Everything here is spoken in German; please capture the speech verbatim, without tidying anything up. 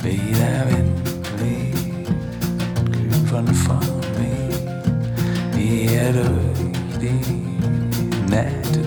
Vil der ventelig Gryberne for mig I er du i natten